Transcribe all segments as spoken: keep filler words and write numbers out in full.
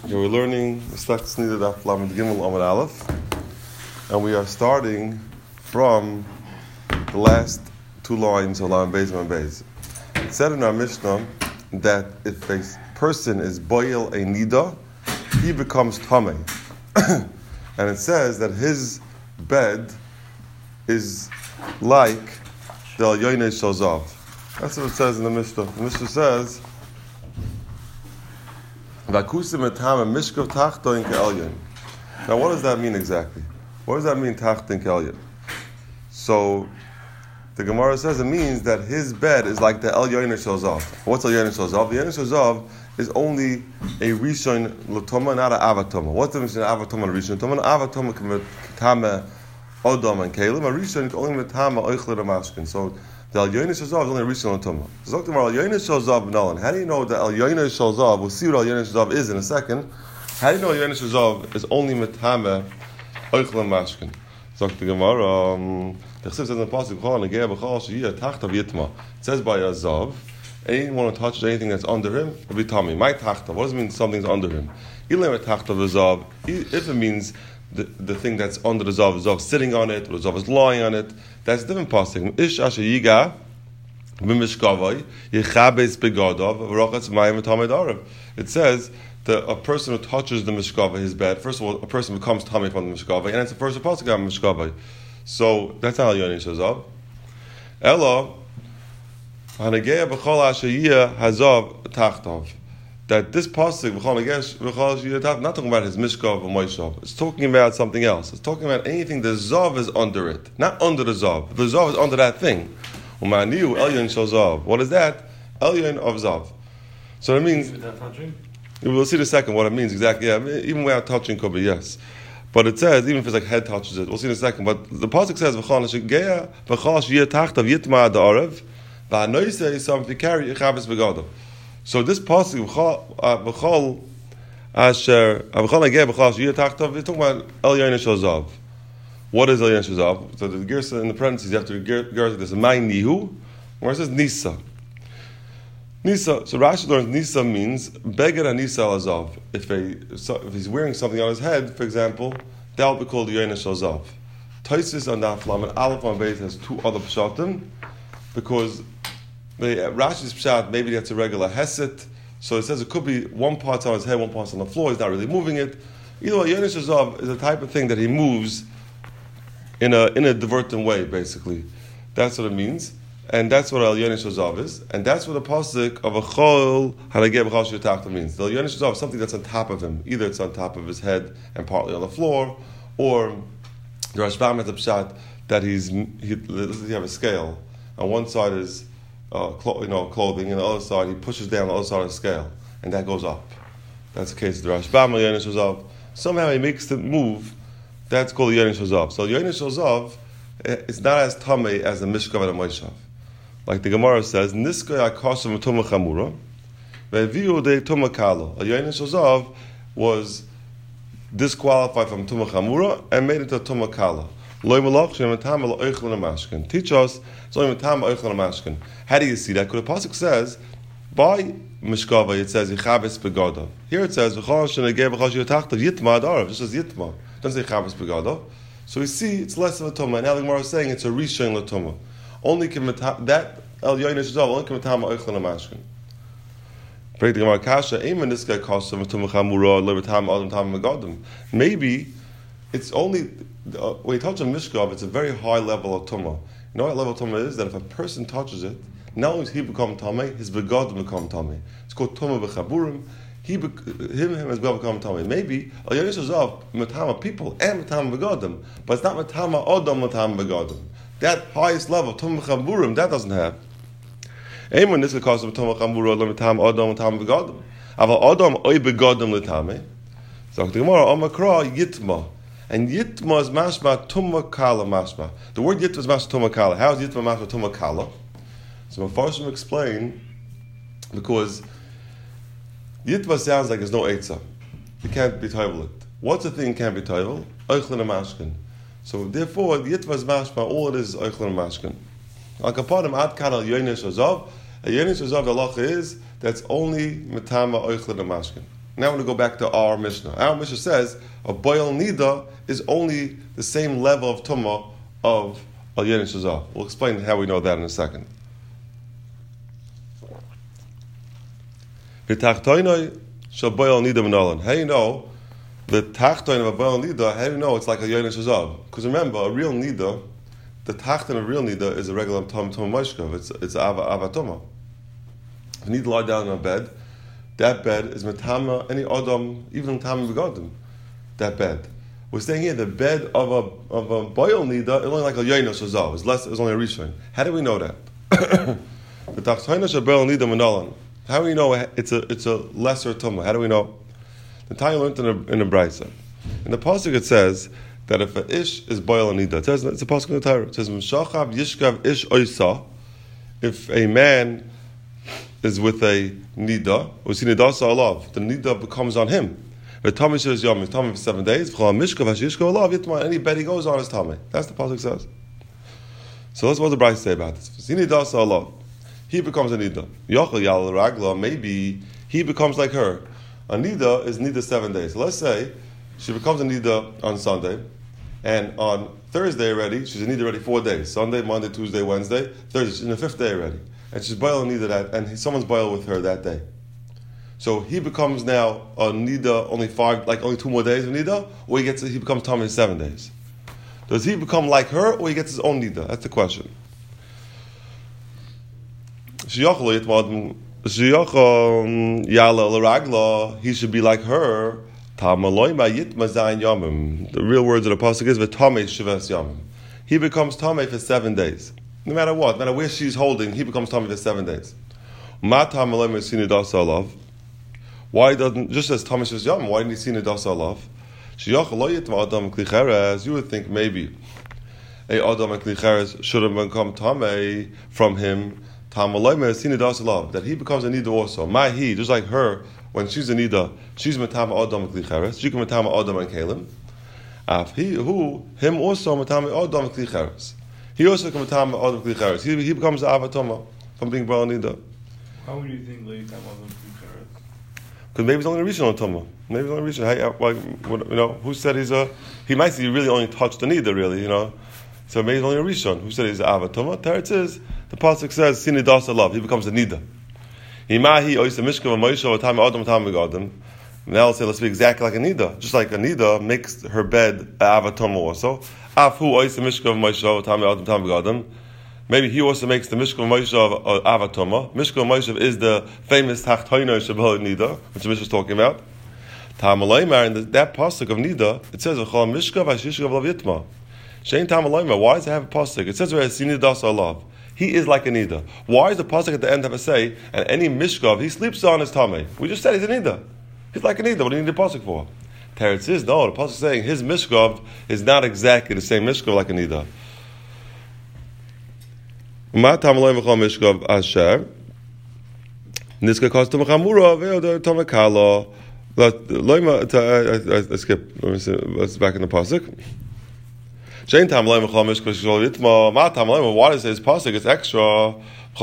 Okay, we're learning Mistak Tznidah Daf Lamed Gimel Amud Aleph, and we are starting from the last two lines of Lamed Beis and Beis. It said in our Mishnah that if a person is boil a nida, he becomes tamei, and it says that his bed is like the Elyoinei Shozav. That's what it says in the Mishnah. The Mishnah says, now, what does that mean exactly? What does that mean, tachtin ke'elyon? So, the Gemara says it means that his bed is like the Elyoinei Shozav. What's Elyoinei Shozav? The Elyoinei Shozav is only a rishon l'toma, not an avatoma. What's the difference between avatoma and rishon? An avatoma can be tama odom and kelim. A rishon can only be tama oichled and mashkin. So, the Elyoinei Shozav is only a rishon l'toma. So, talking about Elyoinei Shozav b'nalan. How do you know that Elyoinei Shozav? We'll see what Elyoinei Shozav is in a second. How do you know Elyoinei Shozav is only metame oichled and mashkin? So, the Gemara, um, the Chsiv says in the pasuk, it says by a zav, anyone who touches anything that's under him will be tummy. My tachta. What does it mean something's under him? If it means the, the thing that's under the zav, the zav sitting on it, or the zav is lying on it, that's a different pasuk. Ish asher yiga b'mishkavai yichabes begadav v'rochatz mayim v'tamei darav. It says that a person who touches the mishkava, his bed, first of all, a person becomes tummy from the mishkava, and it's the first pasuk on mishkava. So that's not Elyoinei Shozav. Ella hanageya b'chol asher yiyah hazav tachtav. That this pasuk b'chol hanageya b'chol asher yiyah tachtav, not talking about his mishkav or moishav. It's talking about something else. It's talking about anything the zav is under it, not under the zav. The zav is under that thing. Umaniu Elyoinei Shozav. What is that? Elyon of zav. So it means. We'll see in a second what it means exactly. Yeah, even without touching could be yes. But it says, even if it's like head touches it, we'll see in a second. But the pasuk says, "V'chol shegeya v'chol sheyeh tachtav yitma da'arev v'anoisei yisam v'kari yichabes begadav." So this pasuk v'chol asher v'chol hageya v'chol sheyeh tachtav is talking about Elyoinei Shozav. What is Elyoinei Shozav? So the gersa in the parentheses, you have to gersa this my nihu, where it says nisa. Nisa. So Rashi learns Nisa means beged anisa alazav. If a so if he's wearing something on his head, for example, that will be called Elyoinei Shozav. Taisis on Daf Lamed Aleph on Beis has two other pshatim because the uh, Rashi's pshat maybe that's a regular heset. So it says it could be one part on his head, one part on the floor. He's not really moving it. Either way, Elyoinei Shozav is a type of thing that he moves in a in a diverting way. Basically, that's what it means. And that's what Elyoinei Shozav is. And that's what the pasuk of a chol hanageh b'chol sheyeh tachtav means. The Elyoinei Shozav is something that's on top of him. Either it's on top of his head and partly on the floor, or the Rashbam has a pshat that he's, he, you have a scale. On one side is uh, clo- you know, clothing, and the other side he pushes down the other side of the scale, and that goes up. That's the case of the Rashbam, Elyoinei Shozav. Somehow he makes it move. That's called Elyoinei Shozav. So Elyoinei Shozav, it's not as tamei as a mishkav and a moishav. Like the Gemara says, Niskay akasha v'tumah chamura, ve'viu de tumah kala. Elyoinei Shozav was disqualified from tumah chamura and made it to tumah kala. Loi malach shem etam el oichlin amashkin. Teach us, it's only etam oichlin amashkin. How do you see that? Because the pasuk says, by mishkava it says yichabes begadav. Here it says v'chol shenegeh b'chol sheyeh tachtav yitma adarav. It just says yitma. It doesn't say yichabes begadav. So we see it's less of a tumah. Now the Gemara is saying it's a rishon l'tumah. Only can that Elyoinei Shozav only can matama oichlin amashkin. Break the Gemara kasha. Amen. This guy costs him tumah chamura levatama adam tam megadim. Maybe it's only uh, when you touch a mishkav, it's a very high level of tumah. You know what level of tumah is? That if a person touches it, not only does he become tamei, his begadim become tamei. It's called tumah b'chaburim. He, be, him, him as well become tamei. Maybe Elyoinei Shozav matama people and matama begadim, but it's not matama adam matama begadim. That highest level, Tumah Chaburim, that doesn't have. Anyone this could cause of Tumah Chaburim, Lemitam, Adam, Tam, Begadim. Aval Adam, Oy Begadim, Letame. So the Gemara, Omakra, Yitma. And Yitma is mashma Tumah Kala mashma. The word Yitma is mashma Tumah Kala. How is Yitma mashma Tumah Kala? So Mefarshim explain, because Yitma sounds like there's no Eitzah. It can't be toivel. What's the thing can't be toivel? Oichlin Amashkin. So therefore, the Yitva is mashma, all it is is oichlin mashkin. Al kapadim ad kan Elyoinei Shozav. Elyoinei Shozav, the halacha is that's only metama oichlin mashkin. now I want to go back to our Mishnah. Our Mishnah says a boil nida is only the same level of tumah of al yerin shazah. We'll explain how we know that in a second. V'tachtoinoi shall boil nida menalan. How do you know the tachtoin of a boil nida? How do you know it's like a yerin shazah? Because remember, a real nida, the tachton of a real nida is a regular tum tum mashkav. It's it's ava ava tumah. If you need to lie down on a bed, that bed is metama any adam, even metama begadim. That bed. We're saying here the bed of a of a boil nida is only like a yoino shazal. It's less. It's only a rishon. How do we know that? The tachtoina shaboil nida menalan. How do we know it's a it's a lesser tumah? How do we know? The Tanya learned in a in a brayso. In the pasuk it says that if a ish is boil nida, it says it's a pasuk in the Torah. It says mishachav yishkav ish oisa. If a man is with a nida, we see nidasa alav. The nida becomes on him. But Tommy says yom is Tommy for seven days. Any bed he goes on is Tommy. That's the pasuk says. So that's what the Bryce say about this. Nidasa alav. He becomes a nida. Yochel yal ragla. Maybe he becomes like her. A nida is nida seven days. So let's say she becomes a nida on Sunday, and on Thursday already she's a nida already four days. Sunday, Monday, Tuesday, Wednesday, Thursday. She's in the fifth day already. And she's boiling nida that, and someone's boiled with her that day. So he becomes now a nida only five, like only two more days of nida, or he gets he becomes tummy in seven days. Does he become like her, or he gets his own nida? That's the question. He should be like her. The real words of the pasuk is v'tamei shivas yamim. He becomes tamei for seven days. No matter what, no matter where she's holding, he becomes tamei for seven days. Why doesn't just as tamei shivas yamim? Why didn't he see nidasa alav? You would think maybe a adam and klicheres should have become tamei from him. That he becomes a nida also. My he, just like her, when she's a nida, she's matama adam and klicheres. She can matama adam and kalim. Af he who him also matama adam and klicheres. He also can matama adam and klicheres. He he becomes the avatoma from being brought nida. How would you think like adam and klicheres? Because maybe he's only reaching on tuma. Maybe he's only reaching. Hey, like you know, who said he's a? He might say he really only touched the nida, really, you know. So maybe he's only a rishon. Who said he's an avatoma? Teretz is. The pasuk says, "Sinidas alav." He becomes a nida. Himahi oisa mishkav moisha v'tam adam v'tam v'gadam. Now let's say let's be exactly like a nida. Just like a nida makes her bed avatoma also. Afu oisa mishkav moisha v'tam adam v'tam v'gadam. Maybe he also makes the mishkav moisha of avatoma. Mishkav moisha is the famous tachtoino shabal nida, which the Mishnah is talking about. Tamalaymer in that pasuk of nida, it says v'chol mishkav hashishkav lavitma. Shein tamalaymer. Why does it have a pasuk? It says where sinidas alav. He is like a nida. Why does the pasuk at the end have a say? And any mishkav he sleeps on his tummy. We just said he's a nida. He's like a nida. What do you need the pasuk for? Teretz is no. The pasuk is saying his mishkav is not exactly the same mishkav like a nida. Ma tamalay v'chol mishkav asher niska kos tumah chamura ve'odor tumah kala. I skip. Let me see. Let's back in the pasuk. Why does his pasuk it's extra?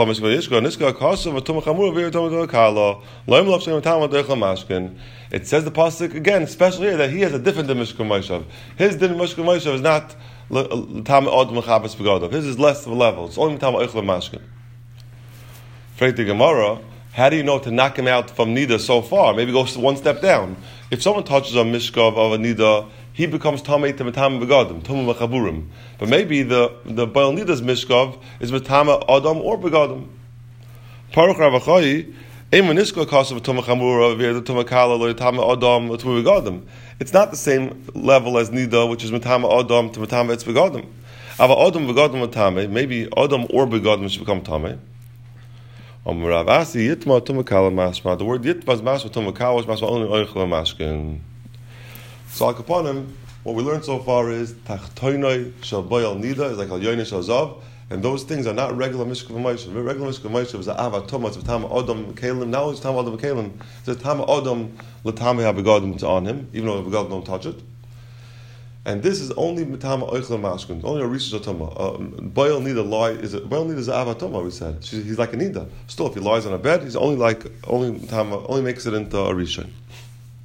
It says the pasuk again, especially here, that he has a different din mishkan moshav. His din mishkan moshav is not tam od mechabes begadov. His is less of a level. It's only tam oichel mashkin. Freit the Gemara, how do you know to knock him out from nida so far? Maybe go one step down. If someone touches a mishkav of a nida, he becomes tamei to matama begadim, tumah mechaburim. But maybe the the baal nida's mishkav is matama adam or begadim. Paruch Ravachai, emaniska kasav tumah chamura v'yed tumah kala lo matama adam tumah begadim. It's not the same level as nida, which is matama adam to matama it's begadim. Ava adam begadim matame, maybe adam or begadim should become tamei. Um Rav Asi yitma tumah kala mashma. The word yitma is mashma tumah kala is mashma only oichel mashkin. So upon him, what we learned so far is tachtoinoi shel boil nida is like al yoinish shel zav, and those things are not regular mishkav moshav. Regular mishkav moshav is a avatoma, it's tam adam kalim. Now it's tam adam kalim. It's tam adam l'tam habegadim. It's on him, even though the begadim don't touch it. And this is only mitama oichel mashkin, only a rishus atoma. Boil nida lie is a boil nida is a avatoma. We said She's, he's like a nida. Still, if he lies on a bed, he's only like only tama, only makes it into a rishon.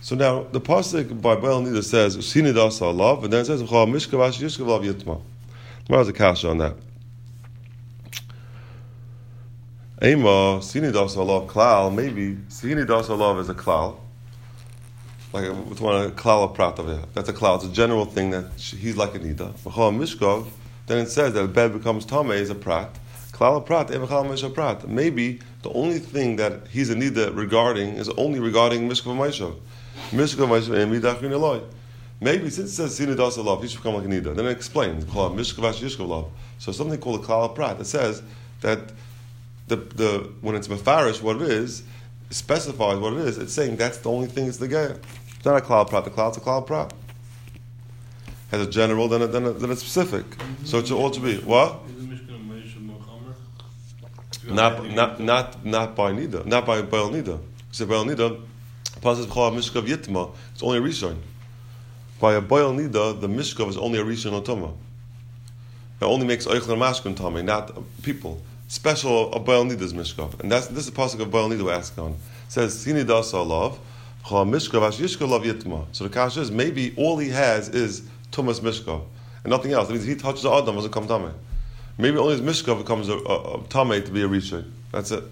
So now the pasuk by Baal Nida says Sini Dasa Love, and then it says V'chol Mishkavash Yishkav Lav Yitma. Where's the kasha on that? Ema Sini Dasa Love Klal. Maybe Sini Dasa Love is a klal, like it's one of klal of prat over here. That's a klal. It's a general thing that he's like a nida. V'chol Mishkav. Then it says that a bed becomes tamei is a prat. Klal prat, evachal misha prat. Maybe the only thing that he's a nida regarding is only regarding mishkav ma'ishav. Mishkav ma'ishav and midachin eloi. Maybe since it says sinidas alav, he should become like a nida. Then it explains mishkav yishkav lav. So something called a klal prat. It says that the the when it's mefarish what it is, it specifies what it is. It's saying that's the only thing it's the gaya. It's not a klal prat. The klal is a klal prat. Has a general, then a, then a, then a specific. Mm-hmm. So it should also be what? Not not not not by nida, not by Baal nida. So Baal nida, passes b'chol mishkav yitma. It's only a rishon. By a Baal nida, the mishkav is only a rishon otama. It only makes oichler mashkin tame, not people. Special of Baal nida's mishkav, and that's this is the pasuk of Baal nida we're asking on. It says sini dasa alav b'chol mishkav ash yishkav lav yitma. So the kasha is maybe all he has is tumas mishkav and nothing else. That means he touches the adam doesn't come tame. Maybe only his mishkav becomes a, a, a tamei to be a rishon. That's it.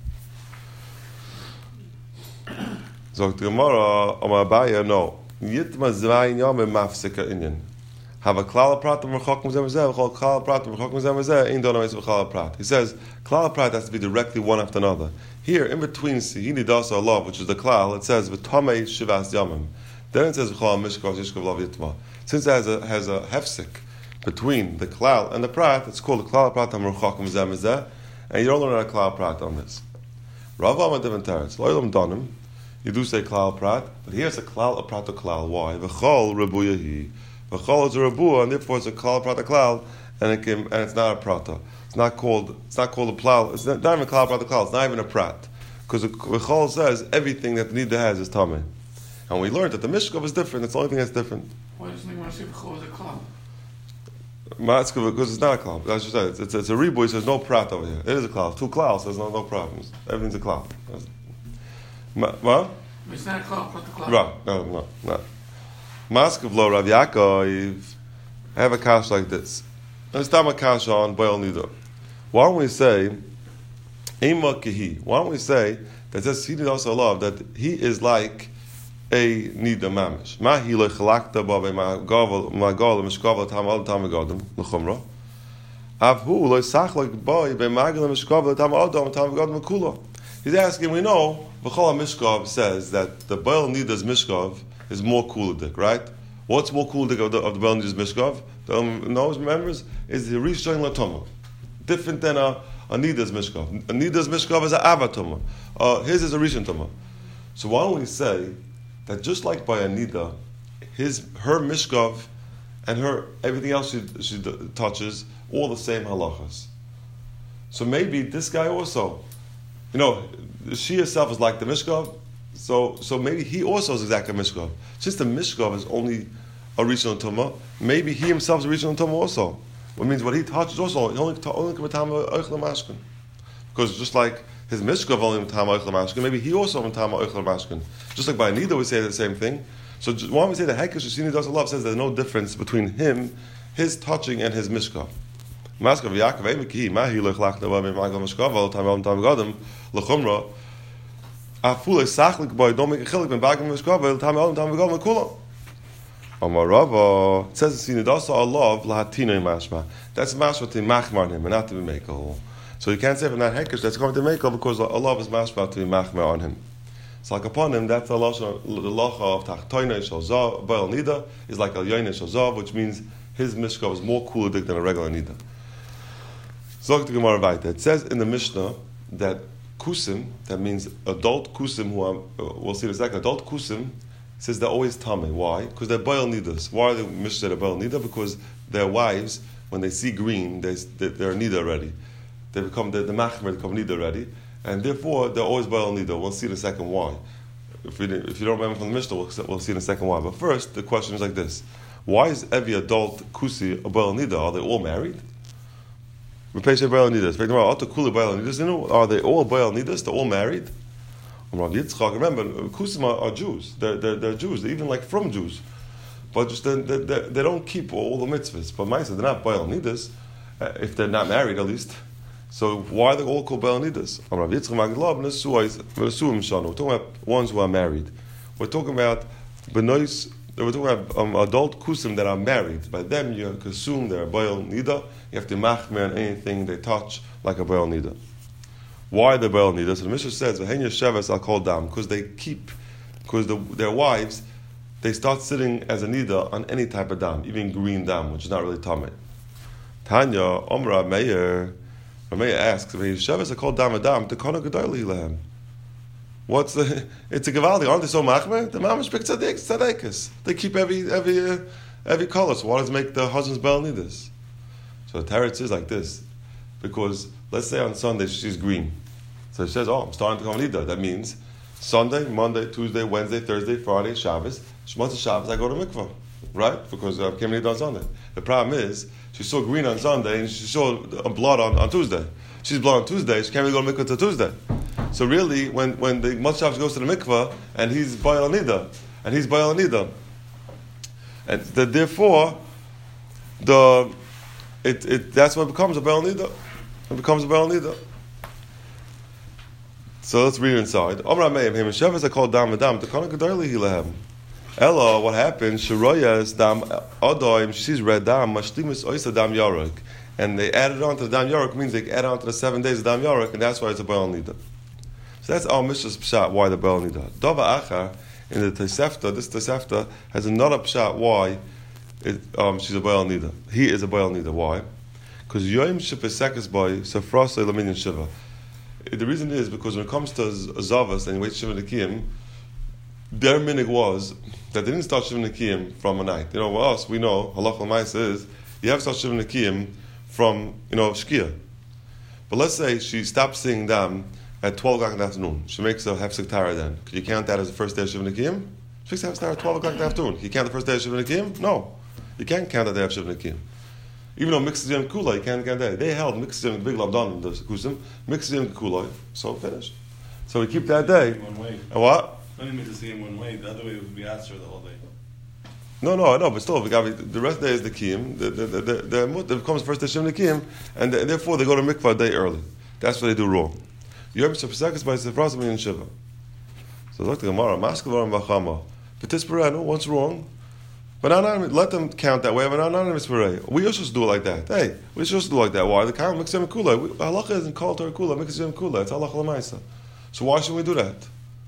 So the Gemara, Amar Abaya, no. Yitma zvayin yom mafsika inyan. Have a klal prat v'chokim zemezeh. V'chol klal prat v'chokim zemezeh. Ein donam es v'chal prat. He says klal prat has to be directly one after another. Here, in between sihini dasa alav, which is the klal, it says v'tamei shivas yamim. Then it says v'chol mishkav yishkav lav yitma. Since it has a has a hefsik between the klal and the prat, it's called the klal prat hamruchakim zemezeh, and you don't learn a klal prat on this. Rav Amad Devin Teretz, loylam donim. You do say klal prat, but here's a klal a prat a klal. Why? V'chol rebuyahi. V'chol is a rebuah, and therefore it's a klal prat a klal, and it can, and it's not a prata. It's not called. It's not called a plal. It's not, not even a klal prat a klal. It's not even a prat, because v'chol says everything that the nida has is tamei. And we learned that the mishkav is different. It's the only thing that's different. Why doesn't he want to say v'chol is a klal? Matzka, because it's not a cloud. That's just that. It's, it's, it's a riboy, so there's no prat over here. It is a cloud. Two clouds, there's no, no problems. Everything's a cloud. Ma, what? It's not a cloud, but the cloud. Right. No, no, no. Matzka v'lo Rav Yaakov, I have a kash like this. And it's time a kash on Baal Nida. Why don't we say, Ema Kehi? Why don't we say that says he did also love that he is like a nida mamish. Ma hi le chalakta ba be ma gavel ma gavel mishkavel tam al tam gadam l'chumra. Av hu le sachlek ba be ma gavel mishkavel tam al tam tam gadam kula. He's asking. We know v'chol mishkav says that the Baal nida's mishkav is more kuladik, right? What's more kuladik of the of the Baal nida's mishkav? The um, knows members is the rishon latoma, different than a a nida's mishkav. A nida's mishkav is a avatoma. Uh, his is a rishon toma. So why don't we say that just like by a nida, his her mishkav and her everything else she, she touches all the same halachas. So maybe this guy also, you know, she herself is like the mishkav. So so maybe he also is exactly a mishkav. Since the mishkav is only a rishon tuma, maybe he himself is a rishon tuma also. Which means what he touches also he only only can tam oichle mashkin. Because just like his mishkav only tam oichle mashkin, maybe he also tam oichle mashkin. Just like by nida we say the same thing. So why don't we say the hekesh shini does love says there's no difference between him, his touching and his mishkav. Maskav Yaakov Eimiki Mahi Lechlach Dava Magal Mishkav Al Tam Tam Gadam Lechumra Afule Sachlik Boy don't make a chilik ben Bagam Mishkav Al Tam Tam Gadam Kula. Amarava says in Sinidasa Allah Lahatina Mashma. That's mashma to machmar him and not to be makel. So you can't say from that hekesh that's going to makel because Allah is mashma to be machmar on him. So like upon him, that's the lacha of Tachtoina Shalzav Baal Nida is like Al Yoina Shalzav, which means his mishkav is more kuladik than a regular nida. So it says in the Mishnah that kusim, that means adult kusim, who are, we'll see in a second, adult kusim says they're always tamei. Why? Because they're Baal nidas. Why are they Mishnah they're Baal nida? Because their wives, when they see green, they, they're nida already. They become, the machmer become nida already. And therefore, they're always Baal nida. We'll see in a second why. If, we, if you don't remember from the Mishnah, we'll, we'll see in a second why. But first, the question is like this. Why is every adult kusi a Baal nida? Are they all married? Are they all Baal nidas? They're all Baal nidas? They're all married? Rav Yitzchak, remember, Kusim are, are Jews. They're, they're, they're Jews. They're even like from Jews. But just they, they, they, they don't keep all the mitzvahs. But Maisa, they're not Baal Nidas, uh, if they're not married at least. So why are they all called Baal Nidas? Rav Yitzchak Magdalab, we're talking about ones who are married. We're talking about Benois, we're talking about um, adult Kusim that are married. By them, you assume they're a Baal Nida. You have to machmer on anything they touch like a Baal Nida. Why the Baal Nida? So the Mishnah says, "V'henya Sheves I'll call dam," because they keep, because the, their wives, they start sitting as a Nida on any type of dam, even green dam, which is not really tamei. Tanya Omra Meir, Meir asks, "V'henya Sheves I'll call dam a dam to kana gedali lehem." What's the? It's a gevaldi. Aren't they so machmer? The mamash big tzaddik tzaddikas. They keep every every uh, every color. So why does it make the husband's Baal Nidas? So the teretz is like this, because let's say on Sunday she's green. So she says, oh, I'm starting to come Nida. That means Sunday, Monday, Tuesday, Wednesday, Thursday, Friday, Shabbos. Shmata Shabbos, I go to mikvah. Right? Because I came Nida on Sunday. The problem is, she saw green on Sunday and she saw blood on, on Tuesday. She's blood on Tuesday, she can't really go to mikvah until Tuesday. So really, when, when the Mata Shabbos goes to the mikvah and he's Baal Nida, and he's Baal Nida, and the, therefore, the it, it that's what becomes a Baal Nida. It becomes a Baal Nida. So let's read it inside. Omra Meim, him and Sheves are called Dam Adam. The Kana Gedarli Hilahem. Ella, what happened? Sharoyas Dam Adoim. She sees red Dam. Mashlimus Oysa Dam Yarok, and they added on to the Dam Yarok. Means they add on to the seven days of Dam Yarok, and that's why it's a Baal Nida. So that's our Mishnah's pshat. Why the Baal Nida? Dava Achar in the Tosefta. This Tosefta has another pshat. Why it, um, she's a Baal Nida? He is a Baal Nida. Why? Because Yom Shepesekes Boy Safrasa Laminyan Shiva. The reason is because when it comes to Zavas and you wait Shiva Nekiyim, their minig was that they didn't start Shiva Nekiyim from a night. You know, with us, we know, Halach L'maisa is, you have to start Shiva Nekiyim from, you know, Shkia. But let's say she stops seeing them at twelve o'clock in the afternoon. She makes a hefsek tara then. Could you count that as the first day of Shiva Nekiyim? She makes a hefsek tara at twelve o'clock in the afternoon. Can you count the first day of Shiva Nekiyim? No. You can't count that day of Shiva Nekiyim. Even though mixed yom kula, you can't get that. They held mixed yom big labdan the kusim, mixed yom kula, so finished. So we keep that day. One way. And what? Only meant to see him one way. The other way would be answer the whole day. No, no, no. But still, the rest of the day is the kiyim. The the the the, the comes first day shem the kiyim, and the, therefore they go to mikvah a day early. That's what they do wrong. Yom Shepesekes by Sefras Laminyan Shiva. So look to Gemara, Maskavarim Vachama. But this parano, what's wrong? But anonymous, let them count that way. But anonymous parade, we used to do it like that. Hey, we used to do it like that. Why? The count mixes yom kula. Halacha isn't called to kula. Mixes yom kula. It's halacha l'maisa. So why should we do that?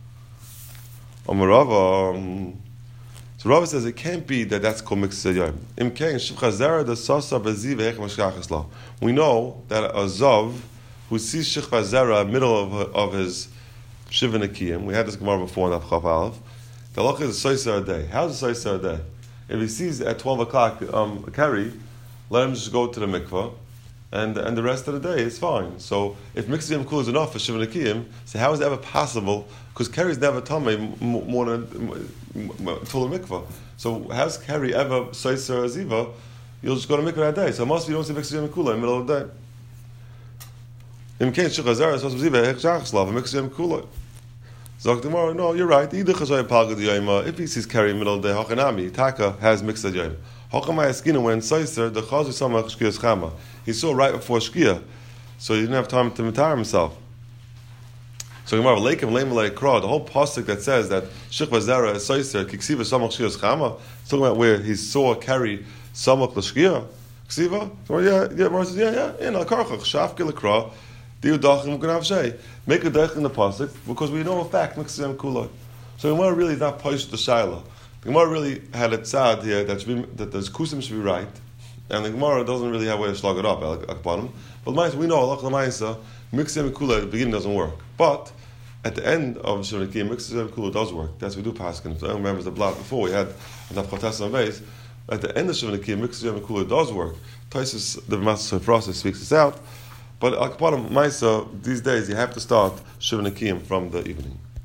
Amarava. Um, so Rava says it can't be that that's called mixes yom. Im kain shivcha zera the sasa beziv ech mashkachas la. We know that a zav who sees shivcha zera middle of of his shiva nekiyim. We had this gemara before in Avchav Aleph. The halacha is a soiser a day. How's a soiser a day? If he sees at twelve o'clock um, a carry, let him just go to the mikvah, and and the rest of the day is fine. So if mixing yom kula is enough for shiva nekiyim, so how is it ever possible? Because carry is never tamei more than till the mikvah. So how's carry ever soiser aziva? You'll just go to mikvah that day. So it must be you don't see mixing yom kula in the middle of the day. Im kain shechazar is supposed to be hechshachslav mixing yom kula. Zok tomorrow, no, you're right. If he sees carry in the middle of the day, Hachanami, Taka has mixed a yom. Hachamai Eskina when Saiser, the Chazu Samach Shkiya's Chama. He saw right before Shkia, so he didn't have time to retire himself. So Gemara, Leikim Leim Lei Kra, the whole pasuk that says that Shikva Zera is Saiser, Kiksiva Samach Shkiya's Chama, it's talking about where he saw carry Samach L'Shkia. Ksiva? So yeah, yeah, Gemara says, yeah, yeah, in Al-Karchach, Shafki L'Kra, Make a dech in the pasuk because we know a fact mixes them kuloi. So the Gemara really is not poished the shaila. The Gemara really had a tzad here that should be, that the kusim should be right, and the Gemara doesn't really have a way to slug it up upon them. But we know Allah Lamaisa mixing them kuloi at the beginning doesn't work, but at the end of Sheminikim mixing them kuloi does work. That's what we do paskin. If anyone remembers the blot before we had enough chotes on base. At the end of Sheminikim mixing them kuloi does work. Taisus the Master Sefrasa speaks this out. But Akparam Maisa, these days you have to start Shiva Nekiyim from the evening.